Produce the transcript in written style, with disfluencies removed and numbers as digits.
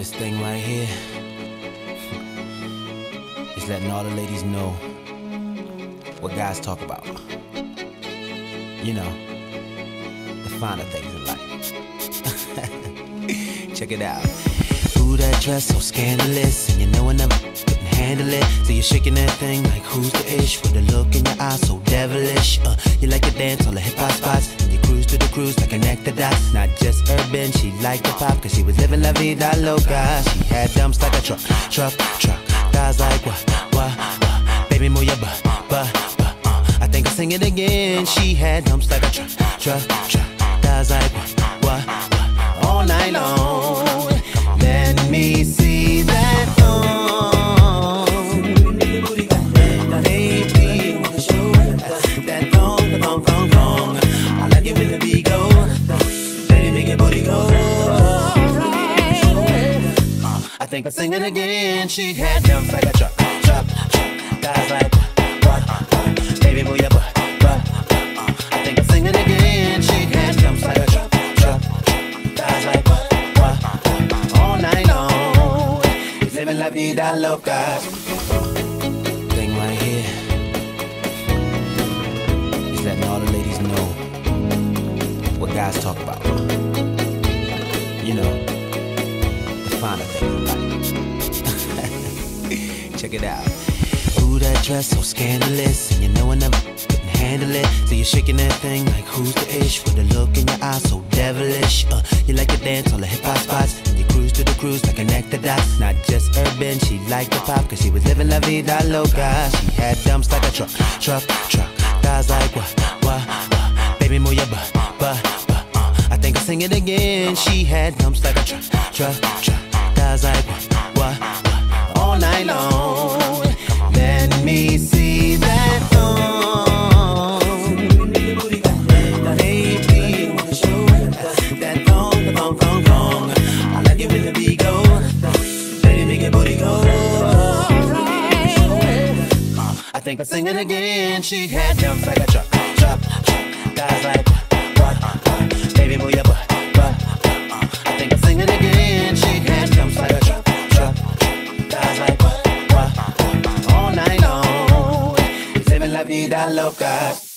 This thing right here is letting all the ladies know what guys talk about. You know, the finer things in life. Check it out. Ooh, that dress so scandalous, and you know I never couldn't handle it. So you're shaking that thing like who's the ish, with a look in your eyes so devilish. You like to dance on the hip hop spots, and you cruise to the cruise like connect the dots. Not just urban, she liked the pop, cause she was living la vida loca. She had dumps like a truck. Guys like what? Baby, move your butt. I think I'll sing it again. She had dumps like a truck. Guys like what? All night long. Let me see that baby, that thong. I like it when the beat go. Baby, make your booty go. I think I'll sing it again. She had dumps like a truck. Guys like what? Baby, move your butt. I think I'll sing it again. She had dumps like a truck. Guys like what? All night long. He's living la vida loca. Thing right here is letting all the ladies know what guys talk about. You know, the finer things in life. Check it out. Ooh, that dress so scandalous, and you know I never couldn't handle it. So you're shaking that thing like who's the ish, with a look in your eyes so devilish. You like to dance on the hip hop spots, and you cruise to the cruise like connect the dots. Not just urban, she liked the pop, cause she was living la vida loca. She had dumps like a truck. Guys like what? Baby, move your butt. I think I'll sing it again. She had dumps like a truck. Guys like what? All night long. Let me see that baby, that thong. I like it when the beat go. Baby, make your booty go. I think I'll sing it again. She had dumps like a truck. Guys like what? Baby, move your butt. I think I'll sing it again. She had dumps like a truck. Guys like what? All night long. He's living la vida loca.